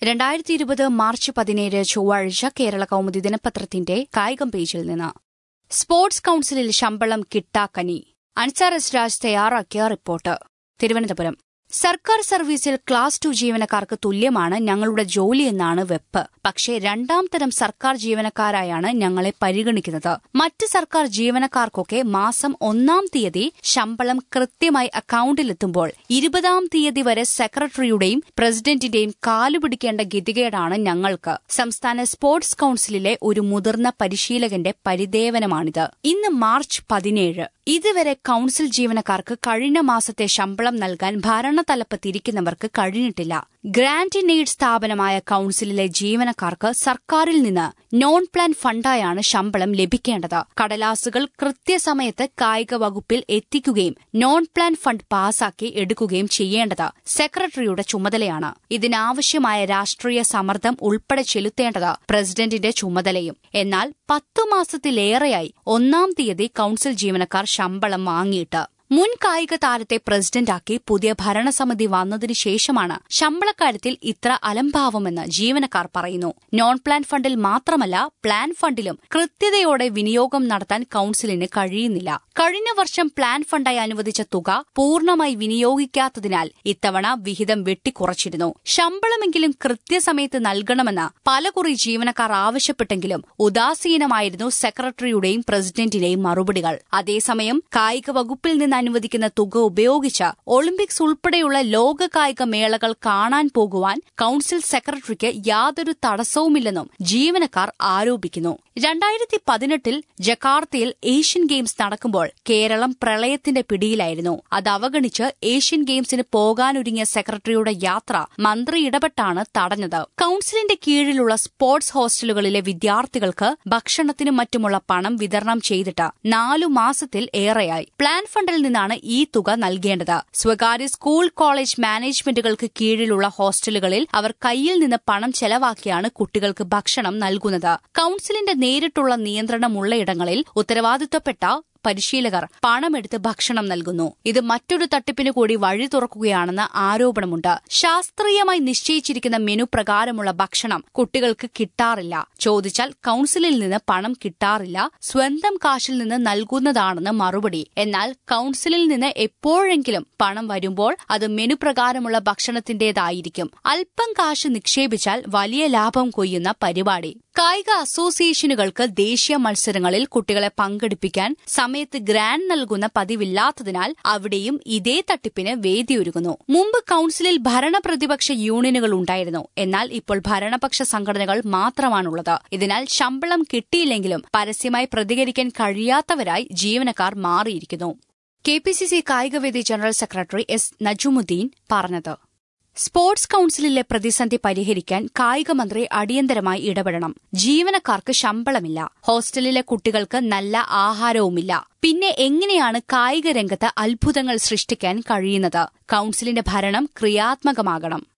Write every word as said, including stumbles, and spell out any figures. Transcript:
രണ്ടായിരത്തി ഇരുപത് മാർച്ച് പതിനേഴ് ചൊവ്വാഴ്ച കേരള കൗമുദി ദിനപത്രത്തിന്റെ കായികം പേജിൽ നിന്ന് സ്പോർട്സ് കൌൺസിലിൽ ശമ്പളം കിട്ടാക്കനി. അൻസാർ എസ് രാജ് തയ്യാറാക്കിയ റിപ്പോർട്ട്. തിരുവനന്തപുരം. സർക്കാർ സർവീസിൽ ക്ലാസ് ടു ജീവനക്കാർക്ക് തുല്യമാണ് ഞങ്ങളുടെ ജോലിയെന്നാണ് വെപ്പ്. പക്ഷേ രണ്ടാം തരം സർക്കാർ ജീവനക്കാരായാണ് ഞങ്ങളെ പരിഗണിക്കുന്നത്. മറ്റ് സർക്കാർ ജീവനക്കാർക്കൊക്കെ മാസം ഒന്നാം തീയതി ശമ്പളം കൃത്യമായി അക്കൌണ്ടിലെത്തുമ്പോൾ ഇരുപതാം തീയതി വരെ സെക്രട്ടറിയുടെയും പ്രസിഡന്റിന്റെയും കാലുപിടിക്കേണ്ട ഗതികേടാണ് ഞങ്ങൾക്ക്. സംസ്ഥാന സ്പോർട്സ് കൌൺസിലിലെ ഒരു മുതിർന്ന പരിശീലകന്റെ പരിദേവനമാണിത്. ഇന്ന് മാർച്ച് പതിനേഴ്. ഇതുവരെ കൌൺസിൽ ജീവനക്കാർക്ക് കഴിഞ്ഞ മാസത്തെ ശമ്പളം നൽകാൻ ഭരണതലപ്പത്തിരിക്കുന്നവർക്ക് കഴിഞ്ഞിട്ടില്ല. ഗ്രാന്റ് ഇൻ എയ്ഡ് സ്ഥാപനമായ കൌൺസിലിലെ ജീവനക്കാർക്ക് സർക്കാരിൽ നിന്ന് നോൺ പ്ലാൻ ഫണ്ടായാണ് ശമ്പളം ലഭിക്കേണ്ടത്. കടലാസുകൾ കൃത്യസമയത്ത് കായിക വകുപ്പിൽ എത്തിക്കുകയും നോൺ പ്ലാൻ ഫണ്ട് പാസാക്കി എടുക്കുകയും ചെയ്യേണ്ടത് സെക്രട്ടറിയുടെ ചുമതലയാണ്. ഇതിനാവശ്യമായ രാഷ്ട്രീയ സമ്മർദ്ദം ഉൾപ്പെടെ ചെലുത്തേണ്ടത് പ്രസിഡന്റിന്റെ ചുമതലയും. എന്നാൽ പത്തു മാസത്തിലേറെയായി ഒന്നാം തീയതി കൌൺസിൽ ജീവനക്കാർ ശമ്പളം വാങ്ങിയിട്ട്. മുൻ കായിക താരത്തെ പ്രസിഡന്റാക്കി പുതിയ ഭരണസമിതി വന്നതിനു ശേഷമാണ് ശമ്പളക്കാര്യത്തിൽ ഇത്ര അലംഭാവമെന്ന് ജീവനക്കാർ പറയുന്നു. നോൺ പ്ലാൻ ഫണ്ടിൽ മാത്രമല്ല പ്ലാൻ ഫണ്ടിലും കൃത്യതയോടെ വിനിയോഗം നടത്താൻ കൌൺസിലിന് കഴിയുന്നില്ല. കഴിഞ്ഞ വർഷം പ്ലാൻ ഫണ്ടായി അനുവദിച്ച തുക പൂർണ്ണമായി വിനിയോഗിക്കാത്തതിനാൽ ഇത്തവണ വിഹിതം വെട്ടിക്കുറച്ചിരുന്നു. ശമ്പളമെങ്കിലും കൃത്യസമയത്ത് നൽകണമെന്ന് പലകുറി ജീവനക്കാർ ആവശ്യപ്പെട്ടെങ്കിലും ഉദാസീനമായിരുന്നു സെക്രട്ടറിയുടെയും പ്രസിഡന്റിന്റെയും മറുപടികൾ. അതേസമയം കായിക വകുപ്പിൽ നിന്ന് അനുവദിക്കുന്ന തുക ഉപയോഗിച്ച് ഒളിമ്പിക്സ് ഉൾപ്പെടെയുള്ള ലോക കായിക മേളകൾ കാണാൻ പോകുവാൻ കൌൺസിൽ സെക്രട്ടറിക്ക് യാതൊരു തടസ്സവുമില്ലെന്നും ജീവനക്കാർ ആരോപിക്കുന്നു. രണ്ടായിരത്തി പതിനെട്ടിൽ ജക്കാർത്തയിൽ ഏഷ്യൻ ഗെയിംസ് നടക്കുമ്പോൾ കേരളം പ്രളയത്തിന്റെ പിടിയിലായിരുന്നു. അത് അവഗണിച്ച് ഏഷ്യൻ ഗെയിംസിന് പോകാനൊരുങ്ങിയ സെക്രട്ടറിയുടെ യാത്ര മന്ത്രി ഇടപെട്ടാണ് തടഞ്ഞത്. കൌൺസിലിന്റെ കീഴിലുള്ള സ്പോർട്സ് ഹോസ്റ്റലുകളിലെ വിദ്യാർത്ഥികൾക്ക് ഭക്ഷണത്തിനും മറ്റുമുള്ള പണം വിതരണം ചെയ്തിട്ട് നാലു മാസത്തിൽ ഏറെയായി. പ്ലാൻ ഫണ്ടിൽ നിന്നാണ് ഈ തുക നൽകേണ്ടത്. സ്വകാര്യ സ്കൂൾ കോളേജ് മാനേജ്മെന്റുകൾക്ക് കീഴിലുള്ള ഹോസ്റ്റലുകളിൽ അവർ കയ്യിൽ നിന്ന് പണം ചെലവാക്കിയാണ് കുട്ടികൾക്ക് ഭക്ഷണം നൽകുന്നത്. കൌൺസിലിന്റെ നേരിട്ടുള്ള നിയന്ത്രണമുള്ളയിടങ്ങളിൽ ഉത്തരവാദിത്തപ്പെട്ട പരിശീലകർ പണമെടുത്ത് ഭക്ഷണം നൽകുന്നു. ഇത് മറ്റൊരു തട്ടിപ്പിന് കൂടി വഴി തുറക്കുകയാണെന്ന് ആരോപണമുണ്ട്. ശാസ്ത്രീയമായി നിശ്ചയിച്ചിരിക്കുന്ന മെനു പ്രകാരമുള്ള ഭക്ഷണം കുട്ടികൾക്ക് കിട്ടാറില്ല. ചോദിച്ചാൽ കൌൺസിലിൽ നിന്ന് പണം കിട്ടാറില്ല, സ്വന്തം കാശിൽ നിന്ന് നൽകുന്നതാണെന്ന് മറുപടി. എന്നാൽ കൌൺസിലിൽ നിന്ന് എപ്പോഴെങ്കിലും പണം വരുമ്പോൾ അത് മെനു പ്രകാരമുള്ള ഭക്ഷണത്തിന്റേതായിരിക്കും. അല്പം കാശ് നിക്ഷേപിച്ചാൽ വലിയ ലാഭം കൊയ്യുന്ന പരിപാടി. കായിക അസോസിയേഷനുകൾക്ക് ദേശീയ മത്സരങ്ങളിൽ കുട്ടികളെ പങ്കെടുപ്പിക്കാൻ സമയത്ത് ഗ്രാന്റ് നൽകുന്ന പതിവില്ലാത്തതിനാൽ അവിടെയും ഇതേ തട്ടിപ്പിന് വേദിയൊരുങ്ങുന്നു. മുമ്പ് കൌൺസിലിൽ ഭരണപ്രതിപക്ഷ യൂണിയനുകൾ ഉണ്ടായിരുന്നു. എന്നാൽ ഇപ്പോൾ ഭരണപക്ഷ സംഘടനകൾ മാത്രമാണുള്ളത്. ഇതിനാൽ ശമ്പളം കിട്ടിയില്ലെങ്കിലും പരസ്യമായി പ്രതികരിക്കാൻ കഴിയാത്തവരായി ജീവനക്കാർ മാറിയിരിക്കുന്നു. കെ പി സി സി കായികവേദി ജനറൽ സെക്രട്ടറി എസ് നജുമുദ്ദീൻ പറഞ്ഞത്. സ്പോർട്സ് കൌൺസിലിലെ പ്രതിസന്ധി പരിഹരിക്കാൻ കായികമന്ത്രി അടിയന്തരമായി ഇടപെടണം. ജീവനക്കാർക്ക് ശമ്പളമില്ല, ഹോസ്റ്റലിലെ കുട്ടികൾക്ക് നല്ല ആഹാരവുമില്ല. പിന്നെ എങ്ങനെയാണ് കായിക രംഗത്ത് അത്ഭുതങ്ങൾ സൃഷ്ടിക്കാൻ കഴിയുന്നത്? കൌൺസിലിന്റെ ഭരണം ക്രിയാത്മകമാകണം.